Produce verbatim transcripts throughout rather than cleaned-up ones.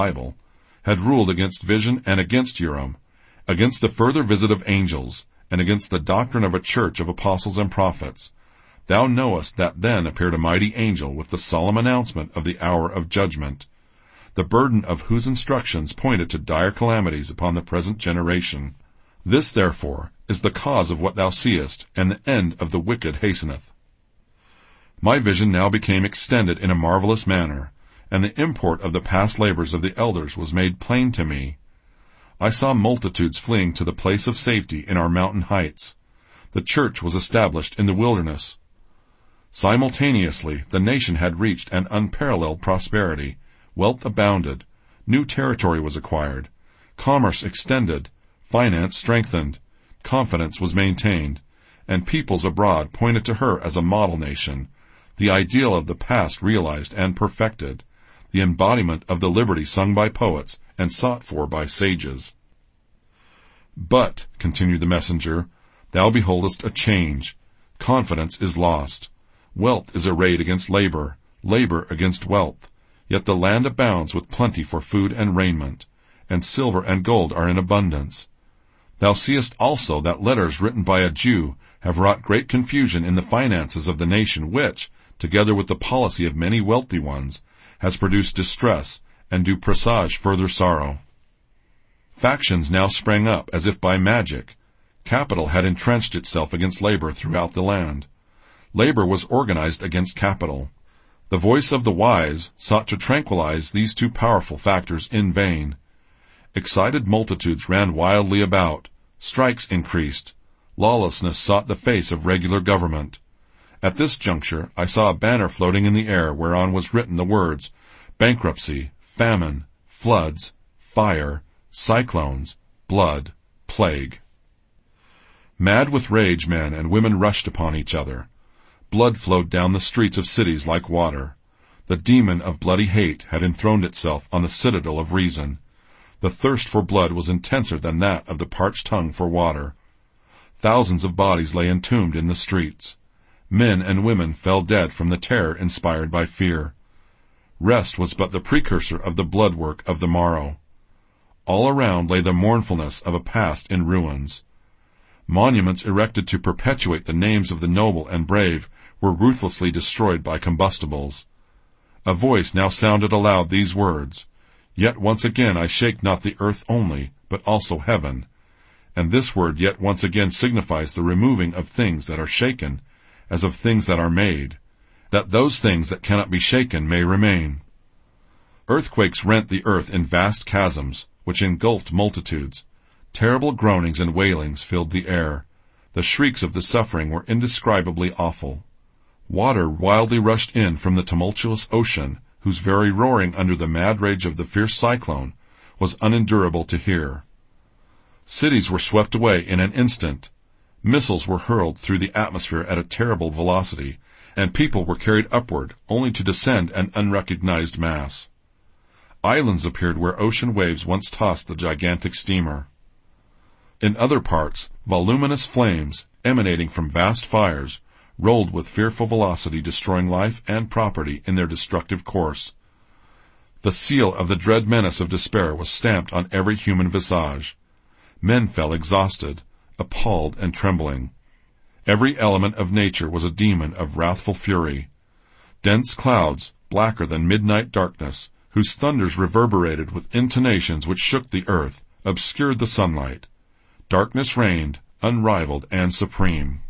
Bible, had ruled against vision and against Urim, against the further visit of angels, and against the doctrine of a church of apostles and prophets, thou knowest that then appeared a mighty angel with the solemn announcement of the hour of judgment, the burden of whose instructions pointed to dire calamities upon the present generation. This, therefore, is the cause of what thou seest, and the end of the wicked hasteneth. My vision now became extended in a marvelous manner, and the import of the past labors of the elders was made plain to me. I saw multitudes fleeing to the place of safety in our mountain heights. The church was established in the wilderness. Simultaneously, the nation had reached an unparalleled prosperity. Wealth abounded. New territory was acquired. Commerce extended. Finance strengthened. Confidence was maintained. And peoples abroad pointed to her as a model nation, the ideal of the past realized and perfected, the embodiment of the liberty sung by poets and sought for by sages. But, continued the messenger, thou beholdest a change. Confidence is lost. Wealth is arrayed against labor, labor against wealth. Yet the land abounds with plenty for food and raiment, and silver and gold are in abundance. Thou seest also that letters written by a Jew have wrought great confusion in the finances of the nation, which, together with the policy of many wealthy ones, has produced distress, and do presage further sorrow. Factions now sprang up as if by magic. Capital had entrenched itself against labor throughout the land. Labor was organized against capital. The voice of the wise sought to tranquilize these two powerful factors in vain. Excited multitudes ran wildly about. Strikes increased. Lawlessness sought the face of regular government. At this juncture I saw a banner floating in the air whereon was written the words, bankruptcy, famine, floods, fire, cyclones, blood, plague. Mad with rage, men and women rushed upon each other. Blood flowed down the streets of cities like water. The demon of bloody hate had enthroned itself on the citadel of reason. The thirst for blood was intenser than that of the parched tongue for water. Thousands of bodies lay entombed in the streets. Men and women fell dead from the terror inspired by fear. Rest was but the precursor of the blood work of the morrow. All around lay the mournfulness of a past in ruins. Monuments erected to perpetuate the names of the noble and brave were ruthlessly destroyed by combustibles. A voice now sounded aloud these words, Yet once again I shake not the earth only, but also heaven. And this word yet once again signifies the removing of things that are shaken, as of things that are made, that those things that cannot be shaken may remain. Earthquakes rent the earth in vast chasms, which engulfed multitudes. Terrible groanings and wailings filled the air. The shrieks of the suffering were indescribably awful. Water wildly rushed in from the tumultuous ocean, whose very roaring under the mad rage of the fierce cyclone was unendurable to hear. Cities were swept away in an instant. Missiles were hurled through the atmosphere at a terrible velocity, and people were carried upward, only to descend an unrecognized mass. Islands appeared where ocean waves once tossed the gigantic steamer. In other parts, voluminous flames, emanating from vast fires, rolled with fearful velocity, destroying life and property in their destructive course. The seal of the dread menace of despair was stamped on every human visage. Men fell exhausted, appalled and trembling. Every element of nature was a demon of wrathful fury. Dense clouds, blacker than midnight darkness, whose thunders reverberated with intonations which shook the earth, obscured the sunlight. Darkness reigned, unrivaled and supreme.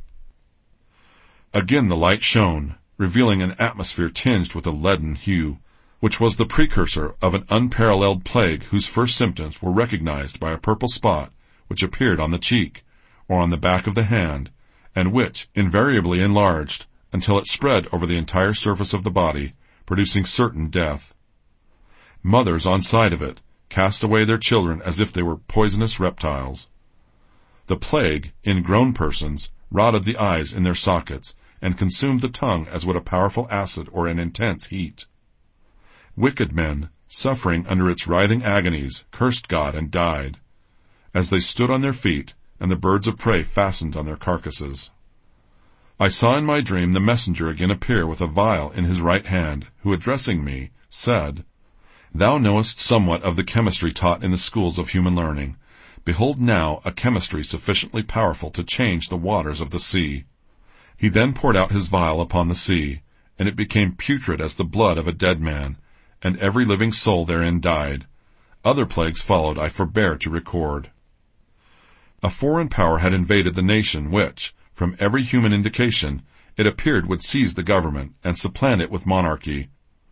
Again the light shone, revealing an atmosphere tinged with a leaden hue, which was the precursor of an unparalleled plague whose first symptoms were recognized by a purple spot which appeared on the cheek, or on the back of the hand, and which invariably enlarged until it spread over the entire surface of the body, producing certain death. Mothers on sight of it cast away their children as if they were poisonous reptiles. The plague, in grown persons, rotted the eyes in their sockets, and consumed the tongue as would a powerful acid or an intense heat. Wicked men, suffering under its writhing agonies, cursed God and died, as they stood on their feet, and the birds of prey fastened on their carcasses. I saw in my dream the messenger again appear with a vial in his right hand, who, addressing me, said, Thou knowest somewhat of the chemistry taught in the schools of human learning. Behold now a chemistry sufficiently powerful to change the waters of the sea. He then poured out his vial upon the sea, and it became putrid as the blood of a dead man, and every living soul therein died. Other plagues followed I forbear to record. A foreign power had invaded the nation which, from every human indication, it appeared would seize the government and supplant it with monarchy.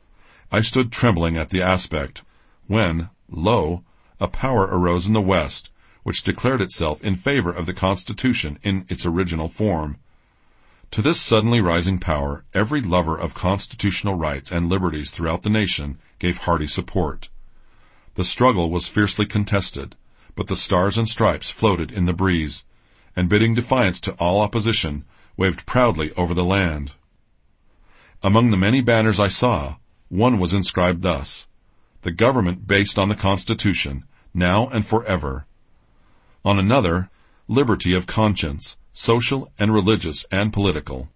I stood trembling at the aspect, when, lo, a power arose in the West, which declared itself in favor of the Constitution in its original form. To this suddenly rising power, every lover of constitutional rights and liberties throughout the nation gave hearty support. The struggle was fiercely contested, but the stars and stripes floated in the breeze, and bidding defiance to all opposition, waved proudly over the land. Among the many banners I saw, one was inscribed thus: "The government based on the Constitution, now and forever." On another, "Liberty of conscience, social and religious and political."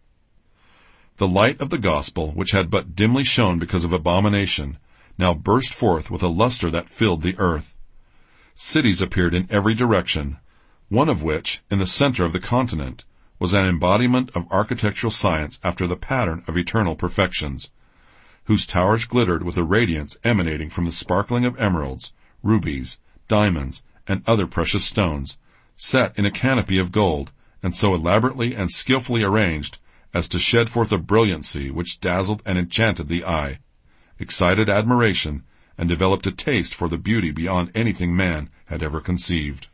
The light of the gospel, which had but dimly shone because of abomination, now burst forth with a luster that filled the earth. Cities appeared in every direction, one of which, in the center of the continent, was an embodiment of architectural science after the pattern of eternal perfections, whose towers glittered with a radiance emanating from the sparkling of emeralds, rubies, diamonds, and other precious stones, set in a canopy of gold, and so elaborately and skillfully arranged as to shed forth a brilliancy which dazzled and enchanted the eye, excited admiration, and developed a taste for the beauty beyond anything man had ever conceived.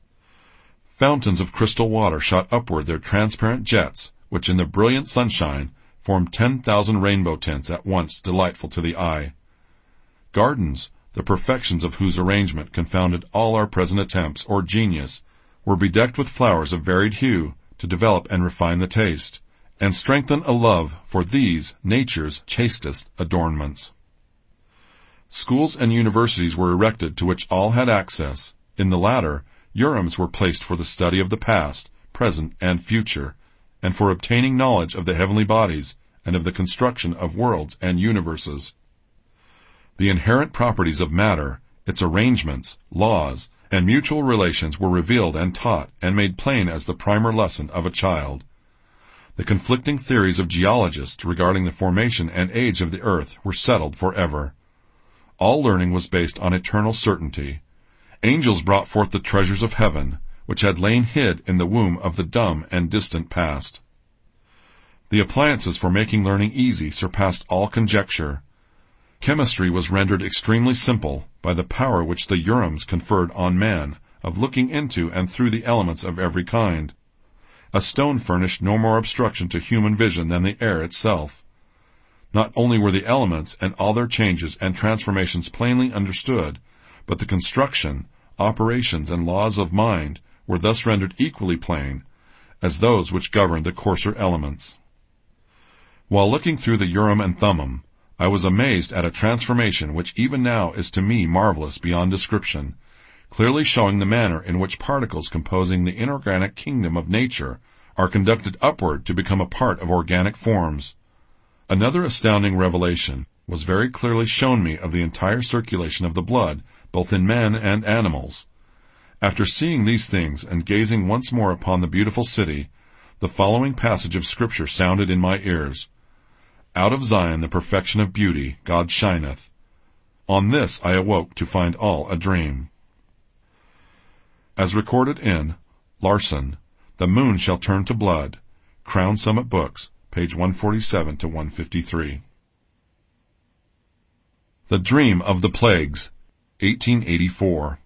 Fountains of crystal water shot upward their transparent jets, which in the brilliant sunshine formed ten thousand rainbow tints at once delightful to the eye. Gardens, the perfections of whose arrangement confounded all our present attempts or genius, were bedecked with flowers of varied hue to develop and refine the taste, and strengthen a love for these nature's chastest adornments. Schools and universities were erected to which all had access. In the latter, Urums were placed for the study of the past, present, and future, and for obtaining knowledge of the heavenly bodies and of the construction of worlds and universes. The inherent properties of matter, its arrangements, laws, and mutual relations were revealed and taught and made plain as the primer lesson of a child. The conflicting theories of geologists regarding the formation and age of the earth were settled forever. All learning was based on eternal certainty. Angels brought forth the treasures of heaven, which had lain hid in the womb of the dumb and distant past. The appliances for making learning easy surpassed all conjecture. Chemistry was rendered extremely simple by the power which the Urums conferred on man of looking into and through the elements of every kind. A stone furnished no more obstruction to human vision than the air itself. Not only were the elements and all their changes and transformations plainly understood, but the construction, operations, and laws of mind were thus rendered equally plain as those which governed the coarser elements. While looking through the Urim and Thummim, I was amazed at a transformation which even now is to me marvelous beyond description, clearly showing the manner in which particles composing the inorganic kingdom of nature are conducted upward to become a part of organic forms. Another astounding revelation was very clearly shown me of the entire circulation of the blood, both in men and animals. After seeing these things and gazing once more upon the beautiful city, the following passage of Scripture sounded in my ears: "Out of Zion the perfection of beauty, God shineth." On this I awoke to find all a dream. As recorded in Larson, "The Moon Shall Turn to Blood," Crown Summit Books, page one forty-seven to one fifty-three. The Dream of the Plagues, eighteen eighty-four.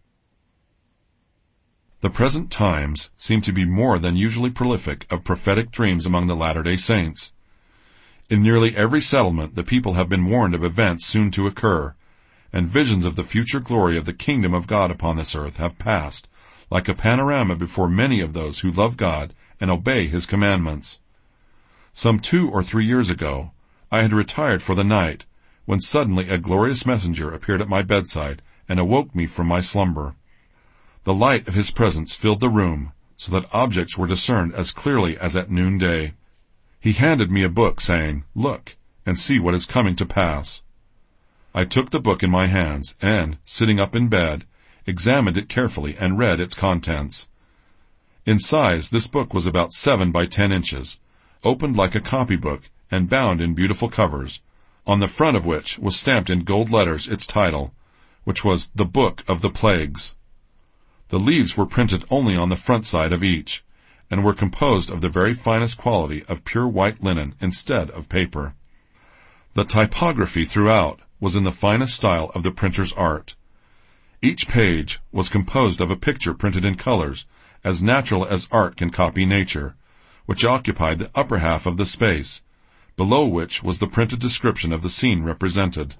The present times seem to be more than usually prolific of prophetic dreams among the Latter-day Saints. In nearly every settlement the people have been warned of events soon to occur, and visions of the future glory of the kingdom of God upon this earth have passed, like a panorama before many of those who love God and obey His commandments. Some two or three years ago, I had retired for the night, when suddenly a glorious messenger appeared at my bedside and awoke me from my slumber. The light of his presence filled the room, so that objects were discerned as clearly as at noonday. He handed me a book, saying, "Look, and see what is coming to pass." I took the book in my hands and, sitting up in bed, examined it carefully and read its contents. In size, this book was about seven by ten inches, opened like a copybook and bound in beautiful covers, on the front of which was stamped in gold letters its title, which was The Book of the Plagues. The leaves were printed only on the front side of each, and were composed of the very finest quality of pure white linen instead of paper. The typography throughout was in the finest style of the printer's art. Each page was composed of a picture printed in colors, as natural as art can copy nature, which occupied the upper half of the space, below which was the printed description of the scene represented.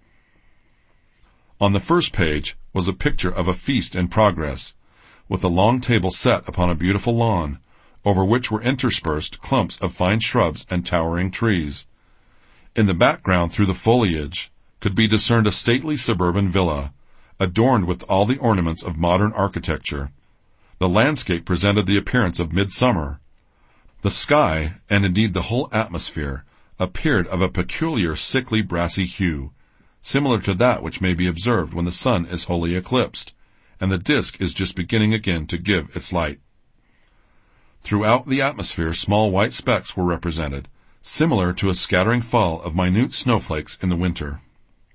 On the first page was a picture of a feast in progress, with a long table set upon a beautiful lawn, over which were interspersed clumps of fine shrubs and towering trees. In the background, through the foliage, could be discerned a stately suburban villa, adorned with all the ornaments of modern architecture. The landscape presented the appearance of midsummer. The sky, and indeed the whole atmosphere, appeared of a peculiar sickly brassy hue, similar to that which may be observed when the sun is wholly eclipsed, and the disk is just beginning again to give its light. Throughout the atmosphere small white specks were represented, similar to a scattering fall of minute snowflakes in the winter.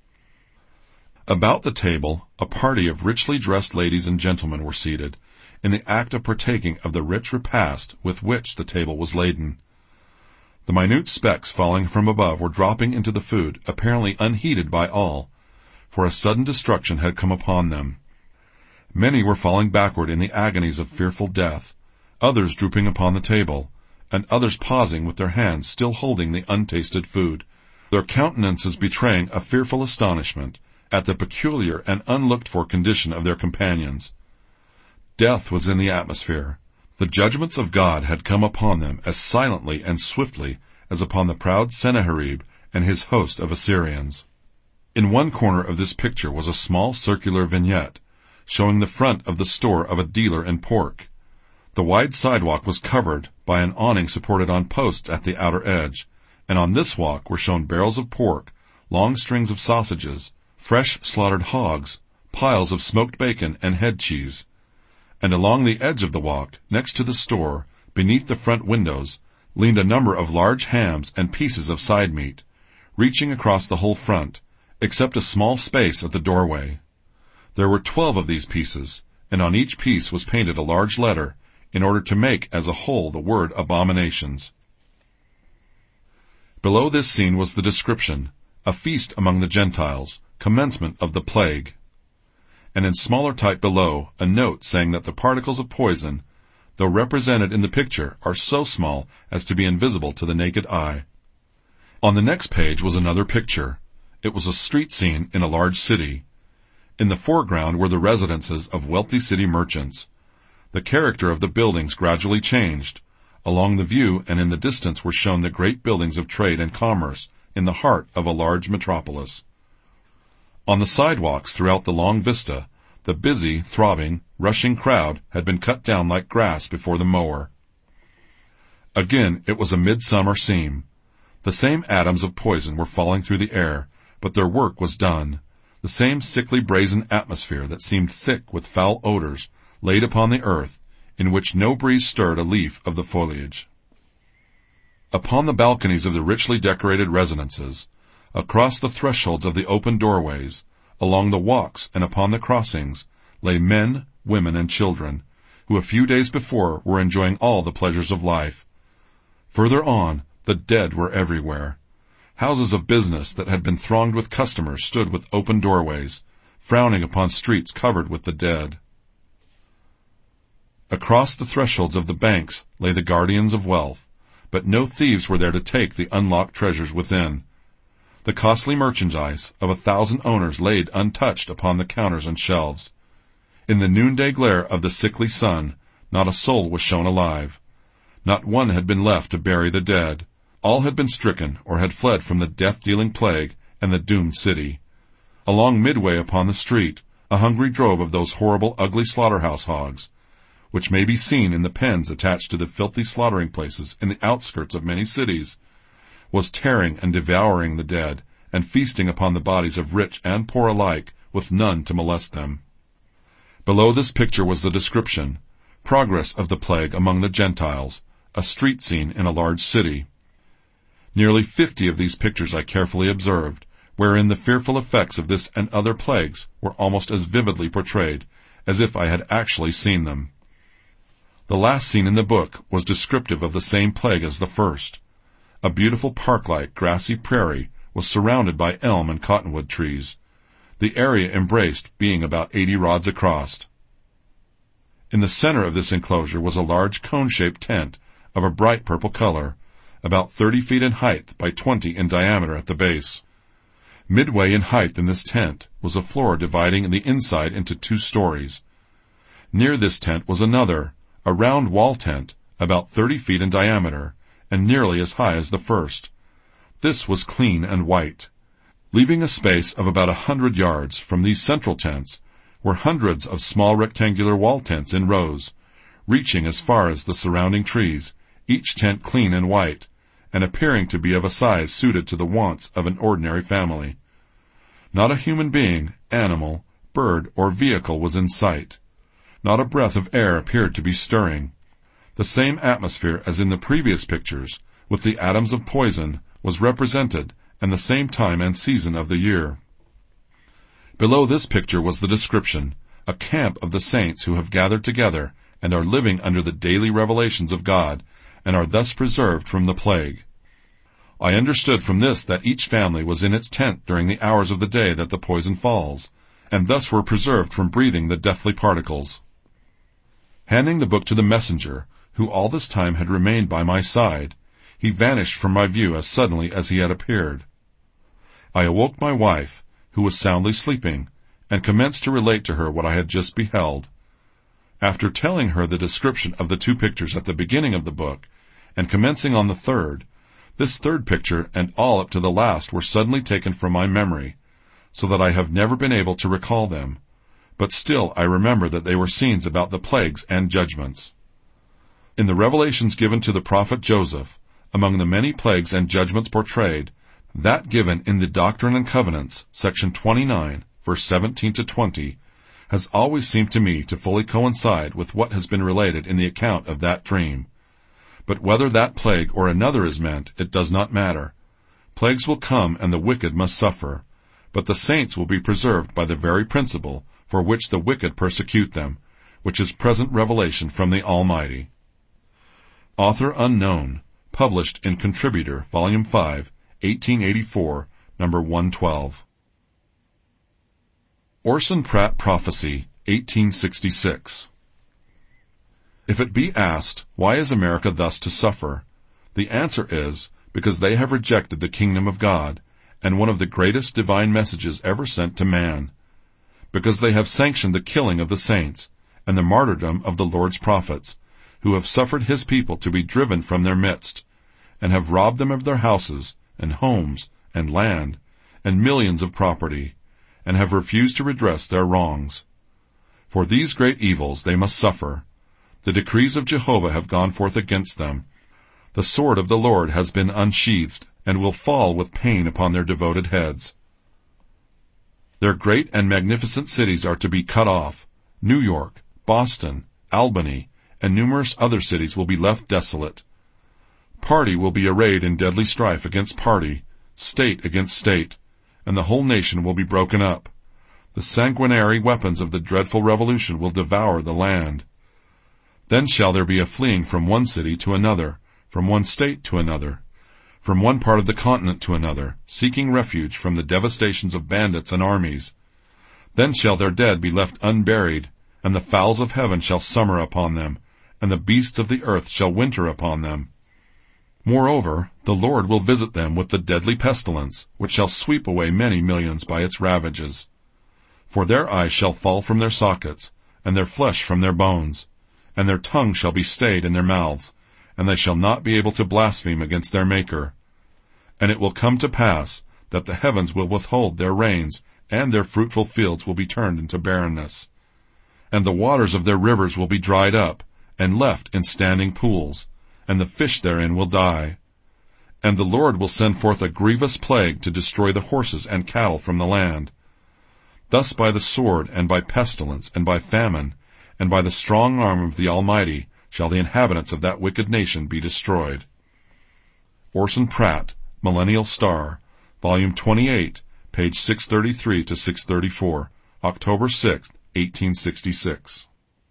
About the table, a party of richly dressed ladies and gentlemen were seated, in the act of partaking of the rich repast with which the table was laden. The minute specks falling from above were dropping into the food, apparently unheeded by all, for a sudden destruction had come upon them. Many were falling backward in the agonies of fearful death, others drooping upon the table, and others pausing with their hands still holding the untasted food, their countenances betraying a fearful astonishment at the peculiar and unlooked-for condition of their companions. Death was in the atmosphere. The judgments of God had come upon them as silently and swiftly as upon the proud Sennacherib and his host of Assyrians. In one corner of this picture was a small circular vignette, showing the front of the store of a dealer in pork. The wide sidewalk was covered by an awning supported on posts at the outer edge, and on this walk were shown barrels of pork, long strings of sausages, fresh slaughtered hogs, piles of smoked bacon and head cheese. And along the edge of the walk, next to the store, beneath the front windows, leaned a number of large hams and pieces of side meat, reaching across the whole front, except a small space at the doorway. There were twelve of these pieces, and on each piece was painted a large letter, in order to make as a whole the word abominations. Below this scene was the description, a feast among the Gentiles, commencement of the plague. And in smaller type below, a note saying that the particles of poison, though represented in the picture, are so small as to be invisible to the naked eye. On the next page was another picture. It was a street scene in a large city. In the foreground were the residences of wealthy city merchants. The character of the buildings gradually changed. Along the view and in the distance were shown the great buildings of trade and commerce in the heart of a large metropolis. On the sidewalks throughout the long vista, the busy, throbbing, rushing crowd had been cut down like grass before the mower. Again, it was a midsummer scene. The same atoms of poison were falling through the air, but their work was done. The same sickly brazen atmosphere that seemed thick with foul odors laid upon the earth, in which no breeze stirred a leaf of the foliage. Upon the balconies of the richly decorated residences, across the thresholds of the open doorways, along the walks and upon the crossings, lay men, women, and children, who a few days before were enjoying all the pleasures of life. Further on, the dead were everywhere. Houses of business that had been thronged with customers stood with open doorways, frowning upon streets covered with the dead. Across the thresholds of the banks lay the guardians of wealth, but no thieves were there to take the unlocked treasures within. The costly merchandise of a thousand owners laid untouched upon the counters and shelves. In the noonday glare of the sickly sun, not a soul was shown alive. Not one had been left to bury the dead. All had been stricken or had fled from the death-dealing plague and the doomed city. Along midway upon the street, a hungry drove of those horrible, ugly slaughterhouse hogs, which may be seen in the pens attached to the filthy slaughtering places in the outskirts of many cities, was tearing and devouring the dead, and feasting upon the bodies of rich and poor alike, with none to molest them. Below this picture was the description: progress of the plague among the Gentiles, a street scene in a large city. Nearly fifty of these pictures I carefully observed, wherein the fearful effects of this and other plagues were almost as vividly portrayed as if I had actually seen them. The last scene in the book was descriptive of the same plague as the first. A beautiful park-like grassy prairie was surrounded by elm and cottonwood trees, the area embraced being about eighty rods across. In the center of this enclosure was a large cone-shaped tent of a bright purple color, about thirty feet in height by twenty in diameter at the base. Midway in height in this tent was a floor dividing the inside into two stories. Near this tent was another, a round wall tent, about thirty feet in diameter, and nearly as high as the first. This was clean and white. Leaving a space of about a hundred yards from these central tents were hundreds of small rectangular wall tents in rows, reaching as far as the surrounding trees, each tent clean and white, and appearing to be of a size suited to the wants of an ordinary family. Not a human being, animal, bird, or vehicle was in sight. Not a breath of air appeared to be stirring. The same atmosphere as in the previous pictures, with the atoms of poison, was represented, and the same time and season of the year. Below this picture was the description: a camp of the saints who have gathered together and are living under the daily revelations of God, and are thus preserved from the plague. I understood from this that each family was in its tent during the hours of the day that the poison falls, and thus were preserved from breathing the deathly particles. Handing the book to the messenger, who all this time had remained by my side, he vanished from my view as suddenly as he had appeared. I awoke my wife, who was soundly sleeping, and commenced to relate to her what I had just beheld. After telling her the description of the two pictures at the beginning of the book, and commencing on the third, this third picture and all up to the last were suddenly taken from my memory, so that I have never been able to recall them, but still I remember that they were scenes about the plagues and judgments. In the revelations given to the prophet Joseph, among the many plagues and judgments portrayed, that given in the Doctrine and Covenants, section twenty-nine, verse seventeen to twenty, has always seemed to me to fully coincide with what has been related in the account of that dream. But whether that plague or another is meant, it does not matter. Plagues will come and the wicked must suffer, but the saints will be preserved by the very principle for which the wicked persecute them, which is present revelation from the Almighty. Author unknown. Published in Contributor, Volume five, eighteen eighty-four, number one twelve. Orson Pratt Prophecy, eighteen sixty-six. If it be asked, why is America thus to suffer? The answer is, because they have rejected the kingdom of God, and one of the greatest divine messages ever sent to man. Because they have sanctioned the killing of the saints, and the martyrdom of the Lord's prophets, who have suffered his people to be driven from their midst, and have robbed them of their houses, and homes, and land, and millions of property, and have refused to redress their wrongs. For these great evils they must suffer. The decrees of Jehovah have gone forth against them. The sword of the Lord has been unsheathed, and will fall with pain upon their devoted heads. Their great and magnificent cities are to be cut off. New York, Boston, Albany, and numerous other cities will be left desolate. Party will be arrayed in deadly strife against party, state against state, and the whole nation will be broken up. The sanguinary weapons of the dreadful revolution will devour the land. Then shall there be a fleeing from one city to another, from one state to another, from one part of the continent to another, seeking refuge from the devastations of bandits and armies. Then shall their dead be left unburied, and the fowls of heaven shall summer upon them, and the beasts of the earth shall winter upon them. Moreover, the Lord will visit them with the deadly pestilence, which shall sweep away many millions by its ravages. For their eyes shall fall from their sockets, and their flesh from their bones, and their tongue shall be stayed in their mouths, and they shall not be able to blaspheme against their Maker. And it will come to pass that the heavens will withhold their rains, and their fruitful fields will be turned into barrenness. And the waters of their rivers will be dried up, and left in standing pools, and the fish therein will die. And the Lord will send forth a grievous plague to destroy the horses and cattle from the land. Thus by the sword, and by pestilence, and by famine, and by the strong arm of the Almighty shall the inhabitants of that wicked nation be destroyed. Orson Pratt, Millennial Star, Volume twenty-eight, page six thirty-three to six thirty-four, October sixth, eighteen sixty-six.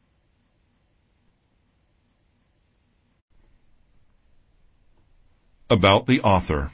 About the author.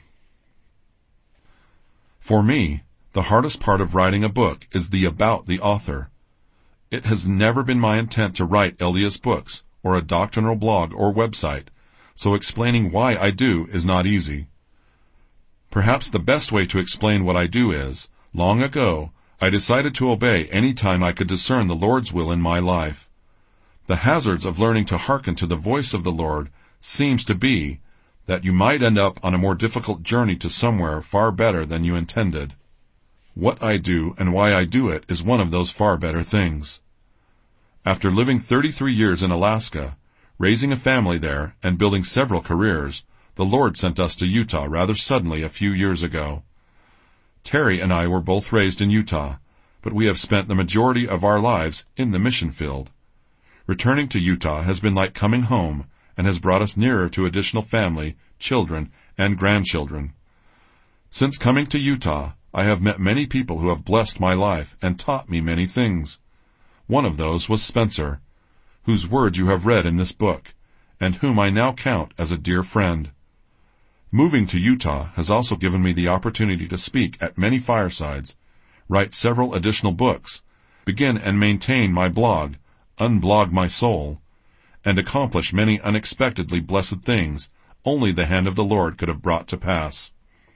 For me, the hardest part of writing a book is the about the author. It has never been my intent to write Elias books, or a doctrinal blog or website, so explaining why I do is not easy. Perhaps the best way to explain what I do is, long ago, I decided to obey any time I could discern the Lord's will in my life. The hazards of learning to hearken to the voice of the Lord seems to be that you might end up on a more difficult journey to somewhere far better than you intended. What I do and why I do it is one of those far better things. After living thirty-three years in Alaska, raising a family there, and building several careers, the Lord sent us to Utah rather suddenly a few years ago. Terry and I were both raised in Utah, but we have spent the majority of our lives in the mission field. Returning to Utah has been like coming home, and has brought us nearer to additional family, children, and grandchildren. Since coming to Utah, I have met many people who have blessed my life and taught me many things. One of those was Spencer, whose words you have read in this book, and whom I now count as a dear friend. Moving to Utah has also given me the opportunity to speak at many firesides, write several additional books, begin and maintain my blog, Unblog My Soul, and accomplish many unexpectedly blessed things only the hand of the Lord could have brought to pass.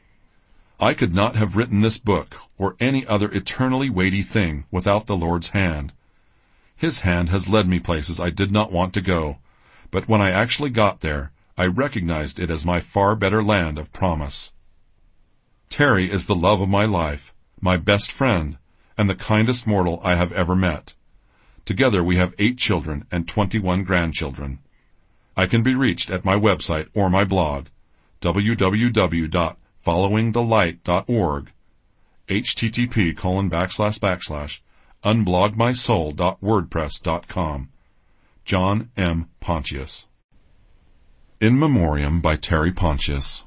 I could not have written this book or any other eternally weighty thing without the Lord's hand. His hand has led me places I did not want to go, but when I actually got there, I recognized it as my far better land of promise. Terry is the love of my life, my best friend, and the kindest mortal I have ever met. Together we have eight children and twenty-one grandchildren. I can be reached at my website or my blog, w w w dot following the light dot org, http colon backslash backslash unblogmysoul dot wordpress dot com. John M. Pontius. In Memoriam by Terry Pontius.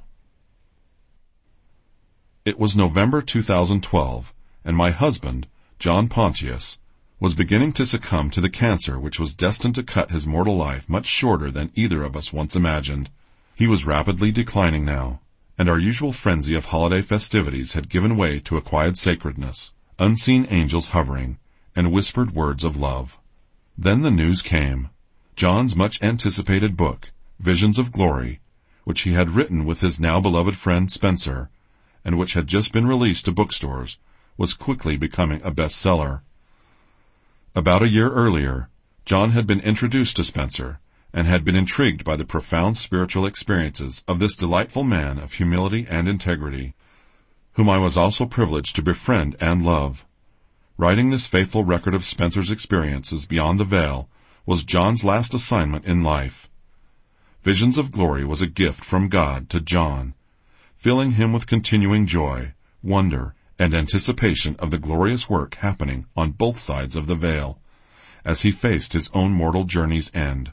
It was November two thousand twelve, and my husband, John Pontius, was beginning to succumb to the cancer which was destined to cut his mortal life much shorter than either of us once imagined. He was rapidly declining now, and our usual frenzy of holiday festivities had given way to a quiet sacredness, unseen angels hovering, and whispered words of love. Then the news came. John's much-anticipated book, Visions of Glory, which he had written with his now-beloved friend Spencer, and which had just been released to bookstores, was quickly becoming a bestseller. About a year earlier, John had been introduced to Spencer, and had been intrigued by the profound spiritual experiences of this delightful man of humility and integrity, whom I was also privileged to befriend and love. Writing this faithful record of Spencer's experiences beyond the veil was John's last assignment in life. Visions of Glory was a gift from God to John, filling him with continuing joy, wonder, and anticipation of the glorious work happening on both sides of the veil, as he faced his own mortal journey's end.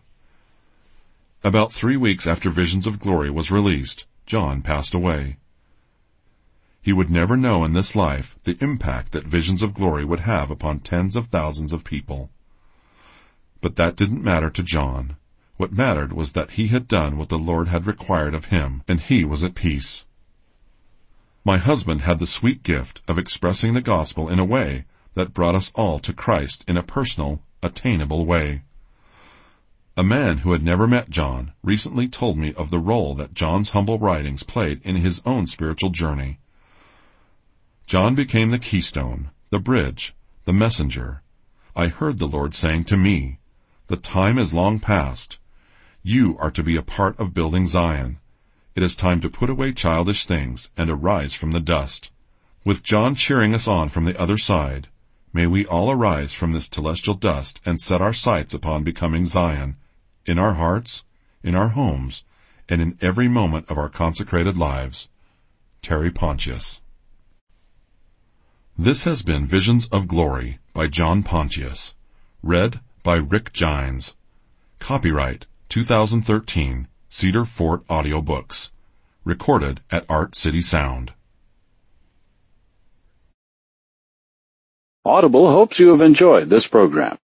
About three weeks after Visions of Glory was released, John passed away. He would never know in this life the impact that Visions of Glory would have upon tens of thousands of people. But that didn't matter to John. What mattered was that he had done what the Lord had required of him, and he was at peace. My husband had the sweet gift of expressing the gospel in a way that brought us all to Christ in a personal, attainable way. A man who had never met John recently told me of the role that John's humble writings played in his own spiritual journey. John became the keystone, the bridge, the messenger. I heard the Lord saying to me, "The time is long past. You are to be a part of building Zion. It is time to put away childish things and arise from the dust." With John cheering us on from the other side, may we all arise from this celestial dust and set our sights upon becoming Zion, in our hearts, in our homes, and in every moment of our consecrated lives. Terry Pontius. This has been Visions of Glory by John Pontius, read by Rick Gines. Copyright two thousand thirteen, Cedar Fort Audio Books. Recorded at Art City Sound. Audible hopes you have enjoyed this program.